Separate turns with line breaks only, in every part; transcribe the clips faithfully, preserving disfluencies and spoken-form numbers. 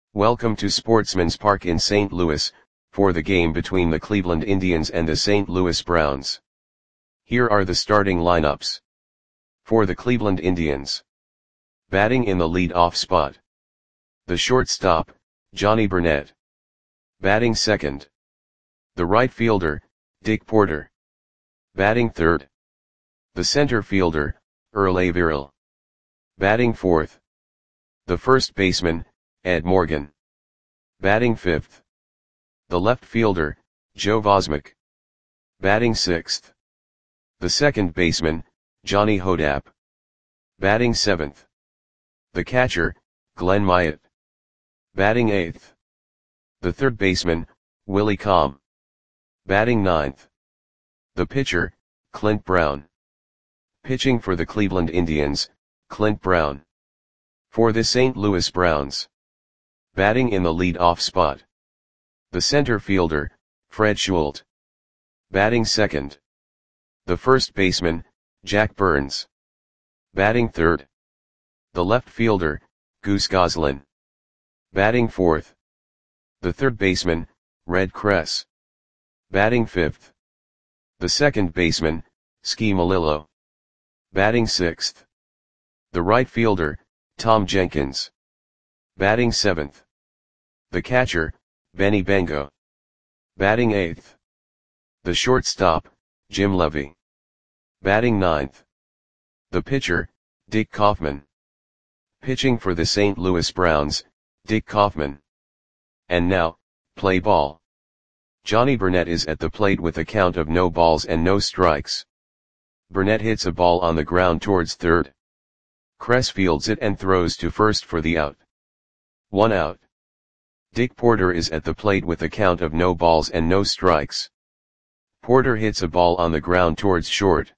Welcome to Sportsman's Park in Saint Louis, for the game between the Cleveland Indians and the Saint Louis Browns. Here are the starting lineups. For the Cleveland Indians. Batting in the lead-off spot. The shortstop, Johnny Burnett. Batting second. The right fielder, Dick Porter. Batting third. The center fielder, Earl Averill. Batting fourth. The first baseman, Ed Morgan. Batting fifth. The left fielder, Joe Vosmek. Batting sixth. The second baseman, Johnny Hodapp. Batting seventh. The catcher, Glenn Myatt. Batting eighth. The third baseman, Willie Comm. Batting ninth. The pitcher, Clint Brown. Pitching for the Cleveland Indians, Clint Brown. For the Saint Louis Browns. Batting in the lead-off spot. The center fielder, Fred Schulte. Batting second. The first baseman, Jack Burns. Batting third. The left fielder, Goose Goslin. Batting fourth. The third baseman, Red Kress. Batting fifth. The second baseman, Ski Melillo. Batting sixth. The right fielder, Tom Jenkins. Batting seventh. The catcher, Benny Bengo. Batting eighth. The shortstop, Jim Levy. Batting ninth. The pitcher, Dick Kaufman. Pitching for the Saint Louis Browns, Dick Kaufman. And now, play ball. Johnny Burnett is at the plate with a count of no balls and no strikes. Burnett hits a ball on the ground towards third. Kress fields it and throws to first for the out. One out. Dick Porter is at the plate with a count of no balls and no strikes. Porter hits a ball on the ground towards short.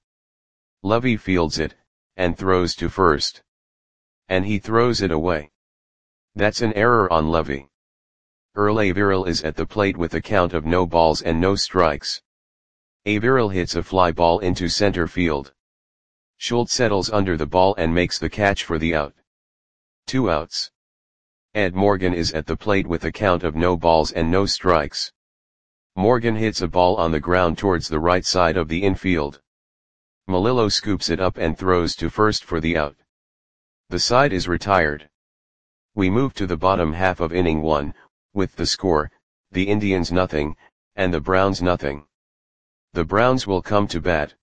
Levy fields it, and throws to first. And he throws it away. That's an error on Levy. Earl Averill is at the plate with a count of no balls and no strikes. Averill hits a fly ball into center field. Schulte settles under the ball and makes the catch for the out. Two outs. Ed Morgan is at the plate with a count of no balls and no strikes. Morgan hits a ball on the ground towards the right side of the infield. Melillo scoops it up and throws to first for the out. The side is retired. We move to the bottom half of inning one, with the score, the Indians nothing, and the Browns nothing. The Browns will come to bat.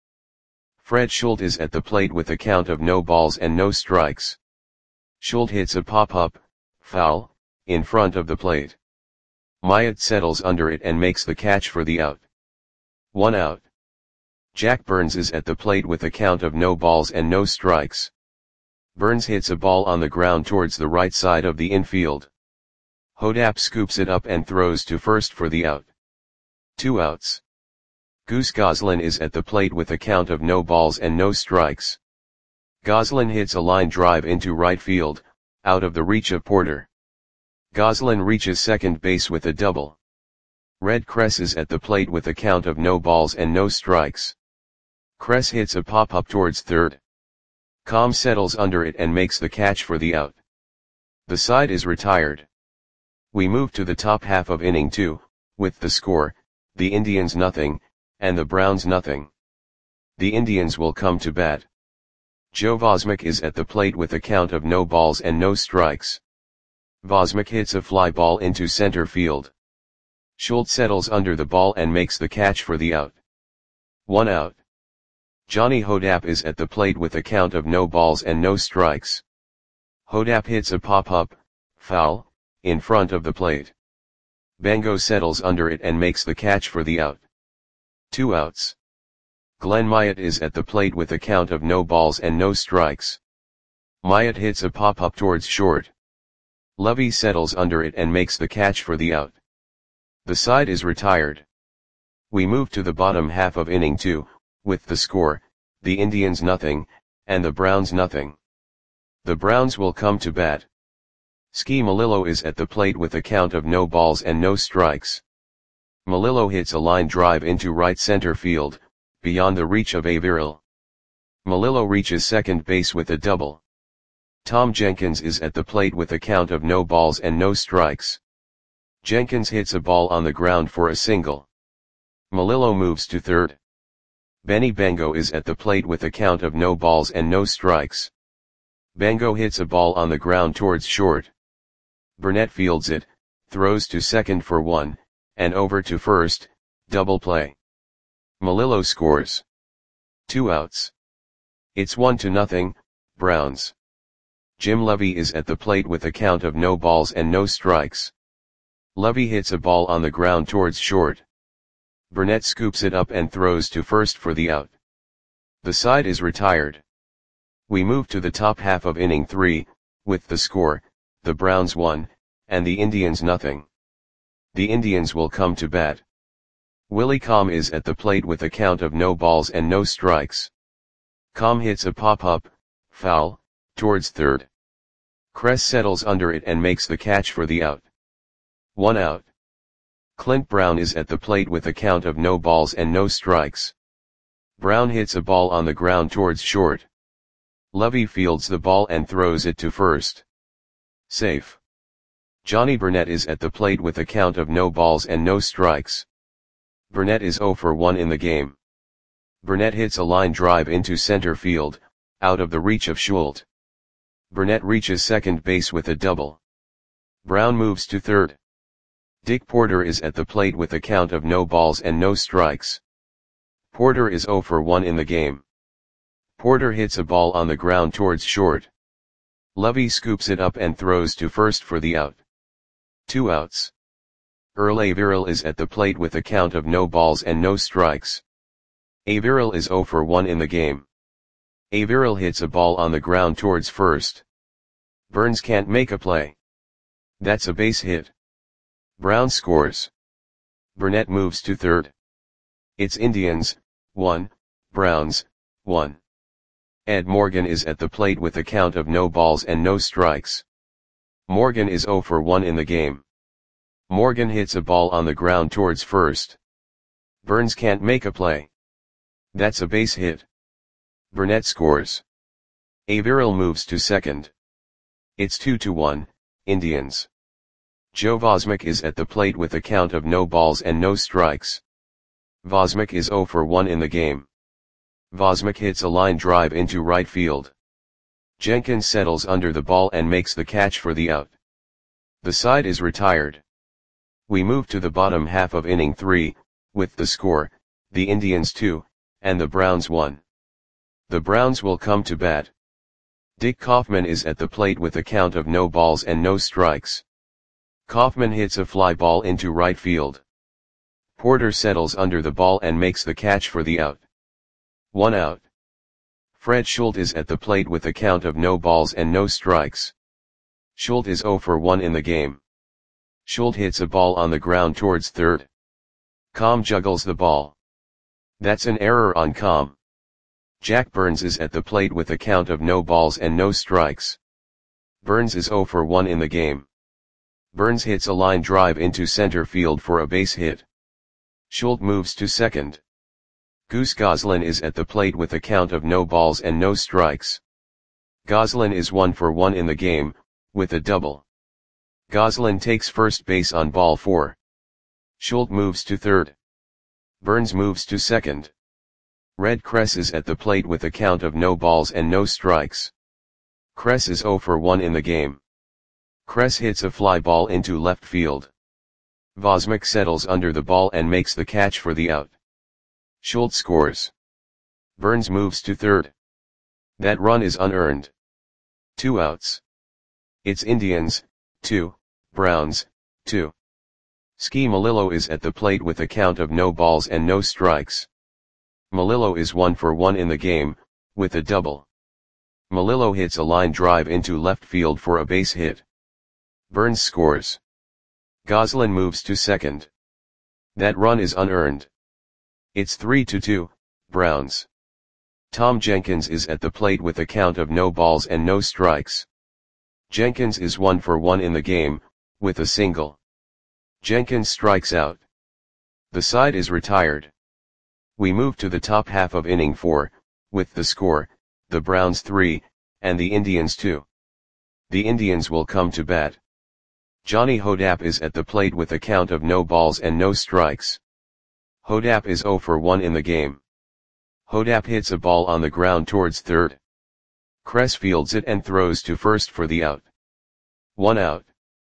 Fred Schulte is at the plate with a count of no balls and no strikes. Schulte hits a pop-up, foul, in front of the plate. Myatt settles under it and makes the catch for the out. One out. Jack Burns is at the plate with a count of no balls and no strikes. Burns hits a ball on the ground towards the right side of the infield. Hodapp scoops it up and throws to first for the out. Two outs. Goose Goslin is at the plate with a count of no balls and no strikes. Goslin hits a line drive into right field, out of the reach of Porter. Goslin reaches second base with a double. Red Kress is at the plate with a count of no balls and no strikes. Kress hits a pop-up towards third. Comm settles under it and makes the catch for the out. The side is retired. We move to the top half of inning two, with the score, the Indians nothing, and the Browns nothing. The Indians will come to bat. Joe Vosmek is at the plate with a count of no balls and no strikes. Vosmek hits a fly ball into center field. Schulte settles under the ball and makes the catch for the out. One out. Johnny Hodapp is at the plate with a count of no balls and no strikes. Hodapp hits a pop-up, foul, in front of the plate. Bengo settles under it and makes the catch for the out. Two outs. Glenn Myatt is at the plate with a count of no balls and no strikes. Myatt hits a pop-up towards short. Levy settles under it and makes the catch for the out. The side is retired. We move to the bottom half of inning two, with the score, the Indians nothing, and the Browns nothing. The Browns will come to bat. Ski Melillo is at the plate with a count of no balls and no strikes. Melillo hits a line drive into right center field, beyond the reach of Averill. Melillo reaches second base with a double. Tom Jenkins is at the plate with a count of no balls and no strikes. Jenkins hits a ball on the ground for a single. Melillo moves to third. Benny Bango is at the plate with a count of no balls and no strikes. Bango hits a ball on the ground towards short. Burnett fields it, throws to second for one, and over to first, double play. Melillo scores. Two outs. It's one to nothing, Browns. Jim Levy is at the plate with a count of no balls and no strikes. Levy hits a ball on the ground towards short. Burnett scoops it up and throws to first for the out. The side is retired. We move to the top half of inning three, with the score, the Browns one, and the Indians nothing. The Indians will come to bat. Willie Comm is at the plate with a count of no balls and no strikes. Comm hits a pop-up, foul, towards third. Kress settles under it and makes the catch for the out. One out. Clint Brown is at the plate with a count of no balls and no strikes. Brown hits a ball on the ground towards short. Levy fields the ball and throws it to first. Safe. Johnny Burnett is at the plate with a count of no balls and no strikes. Burnett is oh for one in the game. Burnett hits a line drive into center field, out of the reach of Schultz. Burnett reaches second base with a double. Brown moves to third. Dick Porter is at the plate with a count of no balls and no strikes. Porter is oh for one in the game. Porter hits a ball on the ground towards short. Levy scoops it up and throws to first for the out. Two outs. Earl Averill is at the plate with a count of no balls and no strikes. Averill is oh for one in the game. Averill hits a ball on the ground towards first. Burns can't make a play. That's a base hit. Brown scores. Burnett moves to third. It's Indians, one, Browns, one. Ed Morgan is at the plate with a count of no balls and no strikes. Morgan is oh for one in the game. Morgan hits a ball on the ground towards first. Burns can't make a play. That's a base hit. Burnett scores. Averill moves to second. It's two to one, Indians. Joe Vosmick is at the plate with a count of no balls and no strikes. Vosmick is oh for one in the game. Vosmick hits a line drive into right field. Jenkins settles under the ball and makes the catch for the out. The side is retired. We move to the bottom half of inning three, with the score, the Indians two, and the Browns one. The Browns will come to bat. Dick Kaufman is at the plate with a count of no balls and no strikes. Kaufman hits a fly ball into right field. Porter settles under the ball and makes the catch for the out. One out. Fred Schultz is at the plate with a count of no balls and no strikes. Schultz is oh for one in the game. Schultz hits a ball on the ground towards third. Comm juggles the ball. That's an error on Comm. Jack Burns is at the plate with a count of no balls and no strikes. Burns is oh for one in the game. Burns hits a line drive into center field for a base hit. Schultz moves to second. Goose Goslin is at the plate with a count of no balls and no strikes. Goslin is one for one in the game, with a double. Goslin takes first base on ball four. Schultz moves to third. Burns moves to second. Red Kress is at the plate with a count of no balls and no strikes. Kress is oh for one in the game. Kress hits a fly ball into left field. Vosmick settles under the ball and makes the catch for the out. Schultz scores. Burns moves to third. That run is unearned. Two outs. It's Indians, two, Browns, two. Ski Melillo is at the plate with a count of no balls and no strikes. Melillo is one for one in the game, with a double. Melillo hits a line drive into left field for a base hit. Burns scores. Goslin moves to second. That run is unearned. It's three to two, Browns. Tom Jenkins is at the plate with a count of no balls and no strikes. Jenkins is one for one in the game, with a single. Jenkins strikes out. The side is retired. We move to the top half of inning four, with the score, the Browns three, and the Indians two. The Indians will come to bat. Johnny Hodap is at the plate with a count of no balls and no strikes. Hodap is zero for one in the game. Hodap hits a ball on the ground towards third. Kress fields it and throws to first for the out. One out.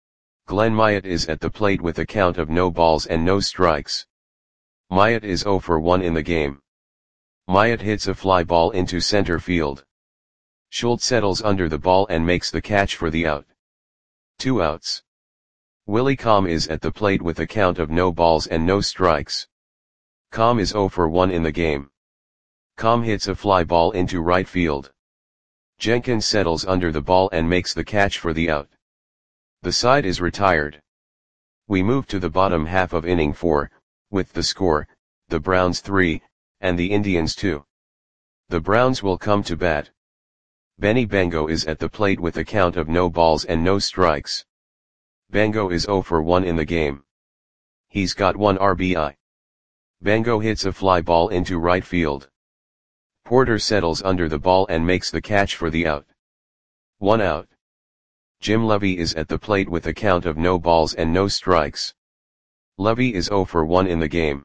Glenn Myatt is at the plate with a count of no balls and no strikes. Myatt is zero for one in the game. Myatt hits a fly ball into center field. Schultz settles under the ball and makes the catch for the out. Two outs. Willie Comm is at the plate with a count of no balls and no strikes. Comm is zero for one in the game. Comm hits a fly ball into right field. Jenkins settles under the ball and makes the catch for the out. The side is retired. We move to the bottom half of inning four, with the score, the Browns three, and the Indians two. The Browns will come to bat. Benny Bengo is at the plate with a count of no balls and no strikes. Bengo is zero for one in the game. He's got one R B I. Bengo hits a fly ball into right field. Porter settles under the ball and makes the catch for the out. One out. Jim Levy is at the plate with a count of no balls and no strikes. Levy is zero for one in the game.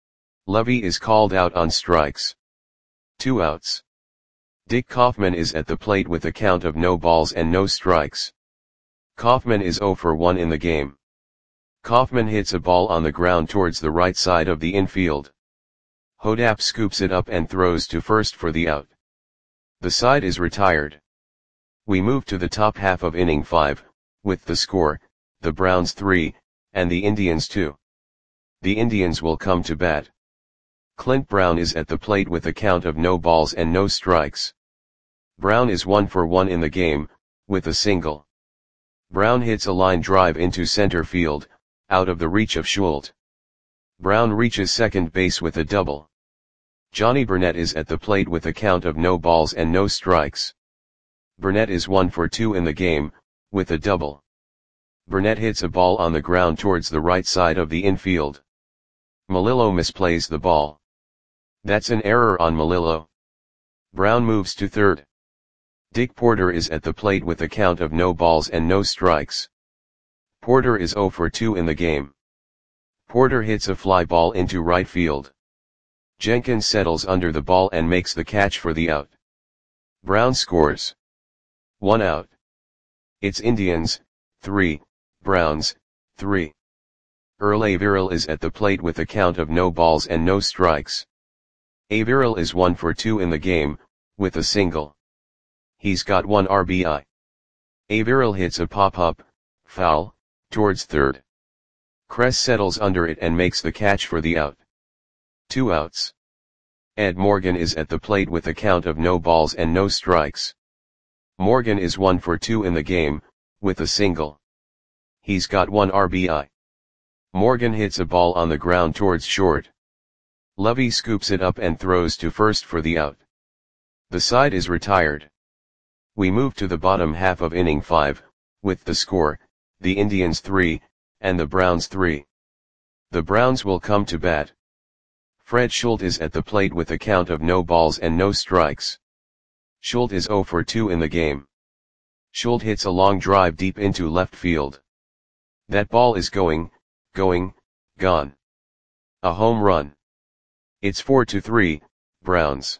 Levy is called out on strikes. Two outs. Dick Kaufman is at the plate with a count of no balls and no strikes. Kaufman is zero for one in the game. Kaufman hits a ball on the ground towards the right side of the infield. Hodap scoops it up and throws to first for the out. The side is retired. We move to the top half of inning five, with the score, the Browns three, and the Indians two. The Indians will come to bat. Clint Brown is at the plate with a count of no balls and no strikes. Brown is one for one in the game, with a single. Brown hits a line drive into center field, out of the reach of Schultz. Brown reaches second base with a double. Johnny Burnett is at the plate with a count of no balls and no strikes. Burnett is one for two in the game, with a double. Burnett hits a ball on the ground towards the right side of the infield. Melillo misplays the ball. That's an error on Melillo. Brown moves to third. Dick Porter is at the plate with a count of no balls and no strikes. Porter is zero for two in the game. Porter hits a fly ball into right field. Jenkins settles under the ball and makes the catch for the out. Brown scores. One out. It's Indians, three, Browns, three. Earl Averill is at the plate with a count of no balls and no strikes. Averill is one for two in the game, with a single. He's got one R B I. Averill hits a pop-up, foul, towards third. Kress settles under it and makes the catch for the out. Two outs. Ed Morgan is at the plate with a count of no balls and no strikes. Morgan is one for two in the game, with a single. He's got one R B I. Morgan hits a ball on the ground towards short. Levy scoops it up and throws to first for the out. The side is retired. We move to the bottom half of inning five, with the score, the Indians three, and the Browns three. The Browns will come to bat. Fred Schultz is at the plate with a count of no balls and no strikes. Schultz is zero for two in the game. Schultz hits a long drive deep into left field. That ball is going, going, gone. A home run. It's four to three, Browns.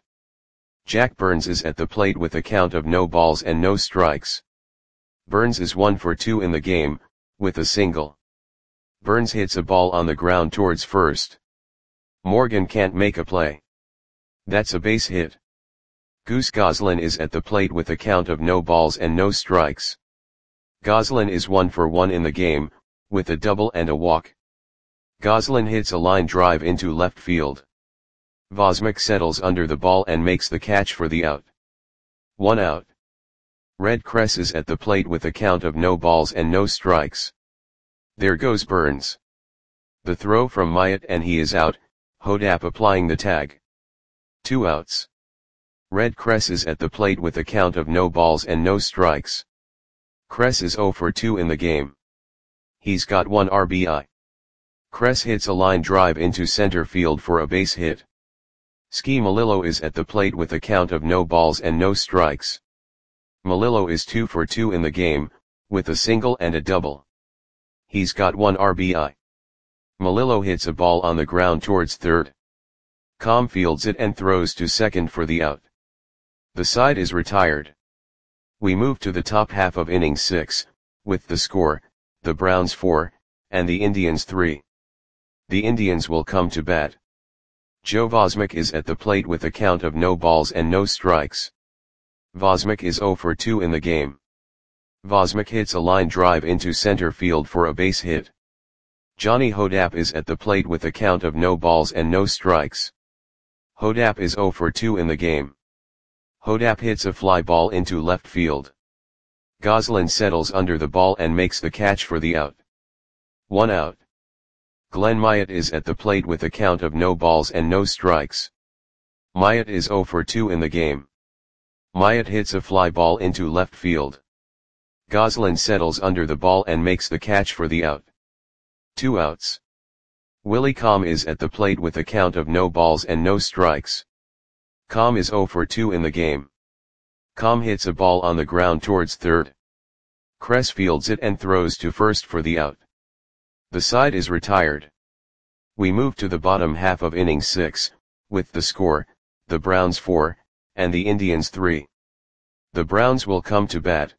Jack Burns is at the plate with a count of no balls and no strikes. Burns is one for two in the game, with a single. Burns hits a ball on the ground towards first. Morgan can't make a play. That's a base hit. Goose Goslin is at the plate with a count of no balls and no strikes. Goslin is one for one in the game, with a double and a walk. Goslin hits a line drive into left field. Vosmick settles under the ball and makes the catch for the out. One out. Red Kress is at the plate with a count of no balls and no strikes. There goes Burns. The throw from Myatt and he is out, Hodap applying the tag. Two outs. Red Kress is at the plate with a count of no balls and no strikes. Kress is zero for two in the game. He's got one R B I. Kress hits a line drive into center field for a base hit. Ski Melillo is at the plate with a count of no balls and no strikes. Melillo is two for two in the game, with a single and a double. He's got one R B I. Melillo hits a ball on the ground towards third. Com fields it and throws to second for the out. The side is retired. We move to the top half of inning six, with the score, the Browns four, and the Indians three. The Indians will come to bat. Joe Vosmek is at the plate with a count of no balls and no strikes. Vosmek is zero for two in the game. Vosmek hits a line drive into center field for a base hit. Johnny Hodapp is at the plate with a count of no balls and no strikes. Hodapp is zero for two in the game. Hodapp hits a fly ball into left field. Goslin settles under the ball and makes the catch for the out. One out. Glenn Myatt is at the plate with a count of no balls and no strikes. Myatt is zero for two in the game. Myatt hits a fly ball into left field. Goslin settles under the ball and makes the catch for the out. Two outs. Willie Com is at the plate with a count of no balls and no strikes. Com is zero for two in the game. Com hits a ball on the ground towards third. Kress fields it and throws to first for the out. The side is retired. We move to the bottom half of inning six, with the score, the Browns four, and the Indians three. The Browns will come to bat.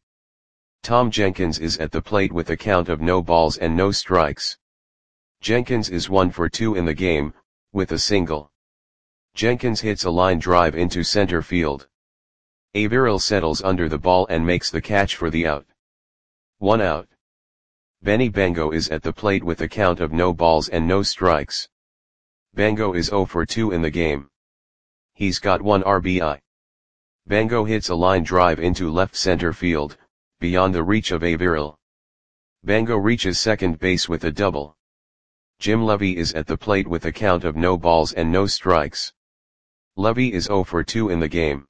Tom Jenkins is at the plate with a count of no balls and no strikes. Jenkins is one for two in the game, with a single. Jenkins hits a line drive into center field. Averill settles under the ball and makes the catch for the out. One out. Benny Bango is at the plate with a count of no balls and no strikes. Bango is zero for two in the game. He's got one R B I. Bango hits a line drive into left center field, beyond the reach of Averill. Bango reaches second base with a double. Jim Levy is at the plate with a count of no balls and no strikes. Levy is zero for two in the game.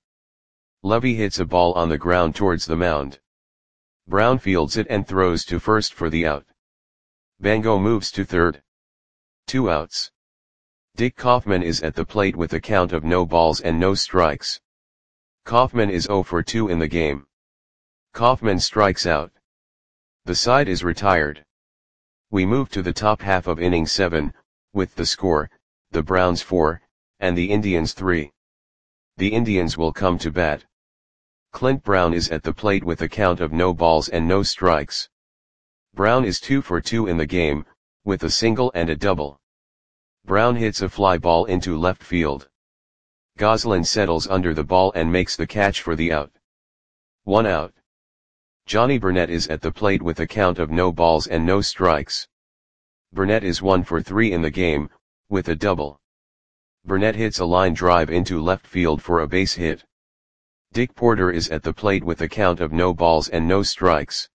Levy hits a ball on the ground towards the mound. Brown fields it and throws to first for the out. Bango moves to third. Two outs. Dick Kaufman is at the plate with a count of no balls and no strikes. Kaufman is zero for two in the game. Kaufman strikes out. The side is retired. We move to the top half of inning seven, with the score, the Browns four, and the Indians three. The Indians will come to bat. Clint Brown is at the plate with a count of no balls and no strikes. Brown is two for two in the game, with a single and a double. Brown hits a fly ball into left field. Goslin settles under the ball and makes the catch for the out. One out. Johnny Burnett is at the plate with a count of no balls and no strikes. Burnett is one for three in the game, with a double. Burnett hits a line drive into left field for a base hit. Dick Porter is at the plate with a count of no balls and no strikes.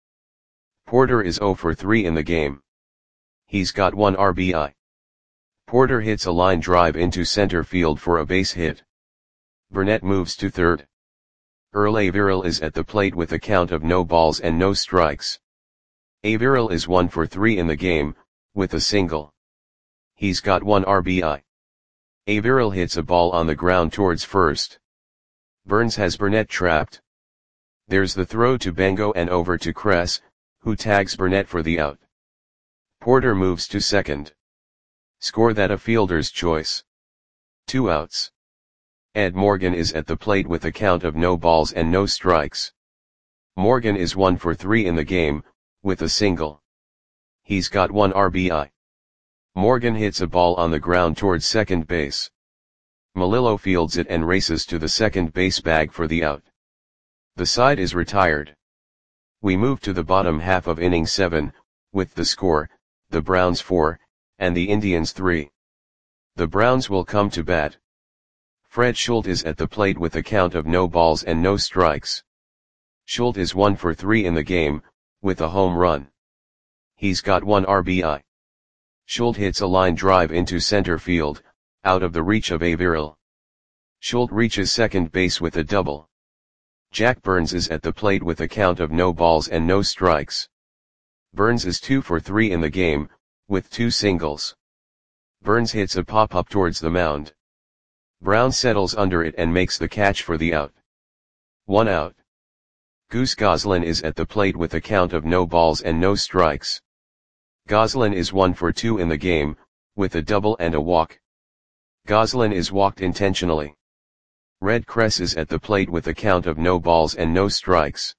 Porter is zero for three in the game. He's got one R B I. Porter hits a line drive into center field for a base hit. Burnett moves to third. Earl Averill is at the plate with a count of no balls and no strikes. Averill is one for three in the game, with a single. He's got one R B I. Averill hits a ball on the ground towards first. Burns has Burnett trapped. There's the throw to Bango and over to Kress, who tags Burnett for the out. Porter moves to second. Score that a fielder's choice. Two outs. Ed Morgan is at the plate with a count of no balls and no strikes. Morgan is one for three in the game, with a single. He's got one R B I. Morgan hits a ball on the ground towards second base. Melillo fields it and races to the second base bag for the out. The side is retired. We move to the bottom half of inning seven, with the score, the Browns four, and the Indians three. The Browns will come to bat. Fred Schultz is at the plate with a count of no balls and no strikes. Schultz is one for three in the game, with a home run. He's got one R B I. Schultz hits a line drive into center field, out of the reach of Averill. Schultz reaches second base with a double. Jack Burns is at the plate with a count of no balls and no strikes. Burns is two for three in the game, with two singles. Burns hits a pop-up towards the mound. Brown settles under it and makes the catch for the out. One out. Goose Goslin is at the plate with a count of no balls and no strikes. Goslin is one for two in the game, with a double and a walk. Goslin is walked intentionally. Red Cress is at the plate with a count of no balls and no strikes.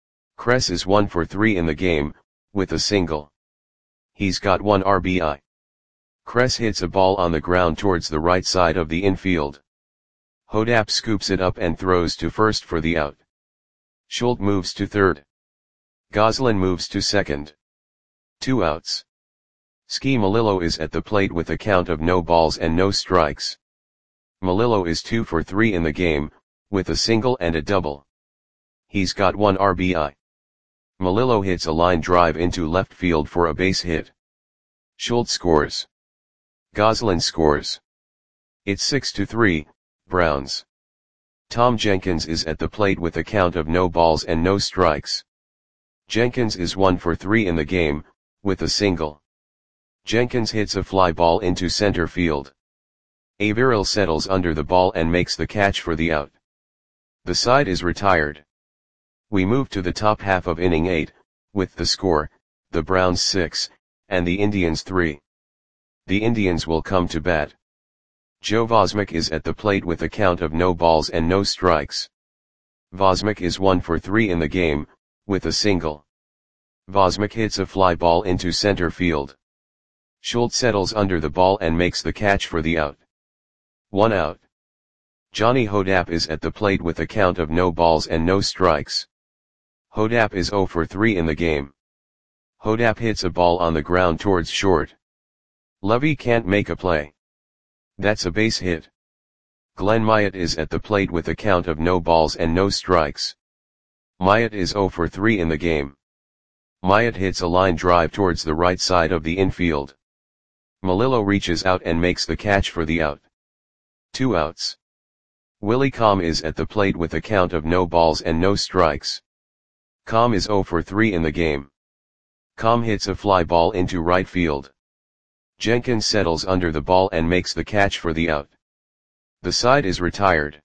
Cress is one for three in the game, with a single. He's got one R B I. Cress hits a ball on the ground towards the right side of the infield. Hodap scoops it up and throws to first for the out. Schultz moves to third. Goslin moves to second. Two outs. Ski Melillo is at the plate with a count of no balls and no strikes. Melillo is two for three in the game, with a single and a double. He's got one R B I. Melillo hits a line drive into left field for a base hit. Schultz scores. Goslin scores. It's six to three, Browns. Tom Jenkins is at the plate with a count of no balls and no strikes. Jenkins is one for three in the game, with a single. Jenkins hits a fly ball into center field. Averill settles under the ball and makes the catch for the out. The side is retired. We move to the top half of inning eight, with the score, the Browns six, and the Indians three. The Indians will come to bat. Joe Vosmik is at the plate with a count of no balls and no strikes. Vosmik is one for three in the game, with a single. Vosmik hits a fly ball into center field. Schultz settles under the ball and makes the catch for the out. One out. Johnny Hodap is at the plate with a count of no balls and no strikes. Hodap is zero for three in the game. Hodap hits a ball on the ground towards short. Levy can't make a play. That's a base hit. Glenn Myatt is at the plate with a count of no balls and no strikes. Myatt is zero for three in the game. Myatt hits a line drive towards the right side of the infield. Melillo reaches out and makes the catch for the out. Two outs. Willie Comm is at the plate with a count of no balls and no strikes. Comm is zero for three in the game. Comm hits a fly ball into right field. Jenkins settles under the ball and makes the catch for the out. The side is retired.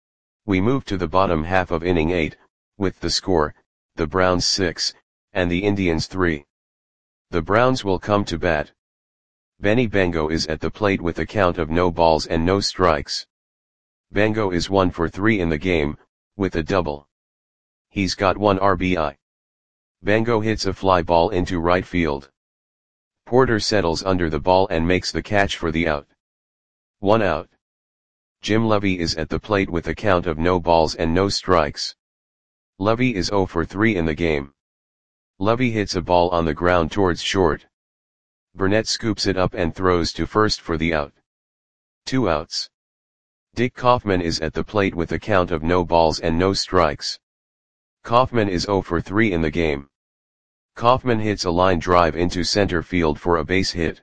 We move to the bottom half of inning eight, with the score, the Browns six, and the Indians three. The Browns will come to bat. Benny Bengo is at the plate with a count of no balls and no strikes. Bengo is one for three in the game, with a double. He's got one R B I. Bengo hits a fly ball into right field. Porter settles under the ball and makes the catch for the out. One out. Jim Levy is at the plate with a count of no balls and no strikes. Levy is zero for three in the game. Levy hits a ball on the ground towards short. Burnett scoops it up and throws to first for the out. Two outs. Dick Kaufman is at the plate with a count of no balls and no strikes. Kaufman is zero for three in the game. Kaufman hits a line drive into center field for a base hit.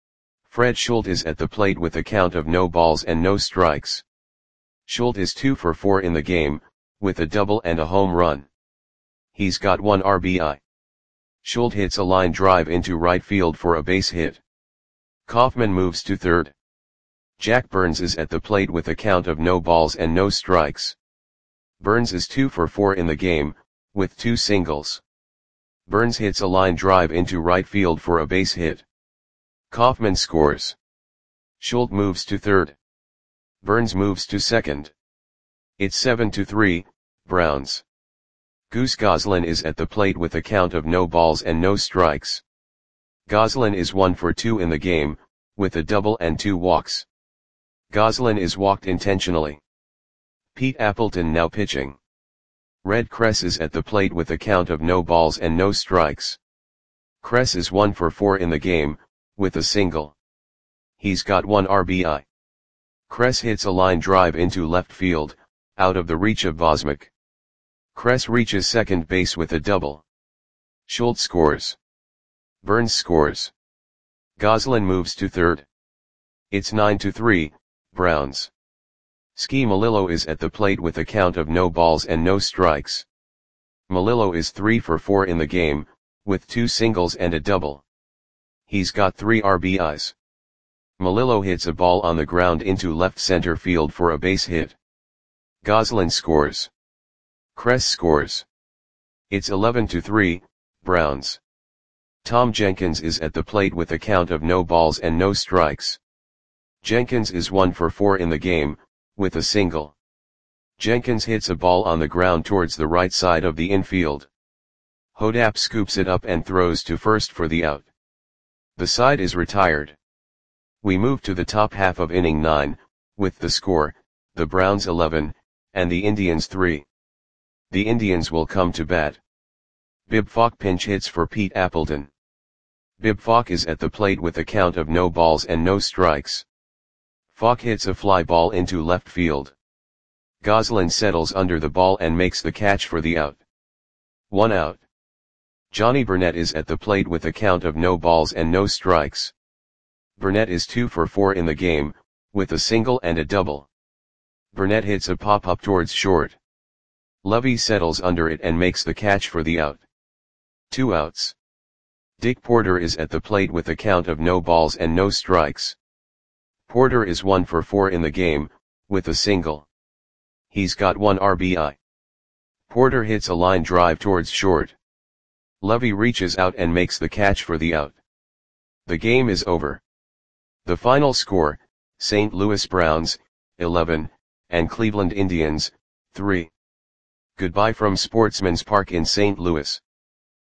Fred Schultz is at the plate with a count of no balls and no strikes. Schultz is two for four in the game, with a double and a home run. He's got one R B I. Schultz hits a line drive into right field for a base hit. Kaufman moves to third. Jack Burns is at the plate with a count of no balls and no strikes. Burns is two for four in the game, with two singles. Burns hits a line drive into right field for a base hit. Kaufman scores. Schultz moves to third. Burns moves to second. It's seven to three, Browns. Goose Goslin is at the plate with a count of no balls and no strikes. Goslin is one for two in the game, with a double and two walks. Goslin is walked intentionally. Pete Appleton now pitching. Red Cress is at the plate with a count of no balls and no strikes. Cress is one for four in the game, with a single. He's got one R B I. Cress hits a line drive into left field, out of the reach of Vosmik. Cress reaches second base with a double. Schultz scores. Burns scores. Goslin moves to third. It's nine to three, Browns. Ski Melillo is at the plate with a count of no balls and no strikes. Melillo is three for four in the game, with two singles and a double. He's got three R B Is. Melillo hits a ball on the ground into left center field for a base hit. Goslin scores. Cress scores. It's eleven to three, Browns. Tom Jenkins is at the plate with a count of no balls and no strikes. Jenkins is one for four in the game, with a single. Jenkins hits a ball on the ground towards the right side of the infield. Hodap scoops it up and throws to first for the out. The side is retired. We move to the top half of inning nine, with the score, the Browns eleven, and the Indians three. The Indians will come to bat. Bib Falk pinch hits for Pete Appleton. Bib Falk is at the plate with a count of no balls and no strikes. Falk hits a fly ball into left field. Goslin settles under the ball and makes the catch for the out. One out. Johnny Burnett is at the plate with a count of no balls and no strikes. Burnett is two for four in the game, with a single and a double. Burnett hits a pop-up towards short. Lovey settles under it and makes the catch for the out. Two outs. Dick Porter is at the plate with a count of no balls and no strikes. Porter is one for four in the game, with a single. He's got one R B I. Porter hits a line drive towards short. Lovey reaches out and makes the catch for the out. The game is over. The final score, Saint Louis Browns, eleven, and Cleveland Indians, three. Goodbye from Sportsman's Park in Saint Louis.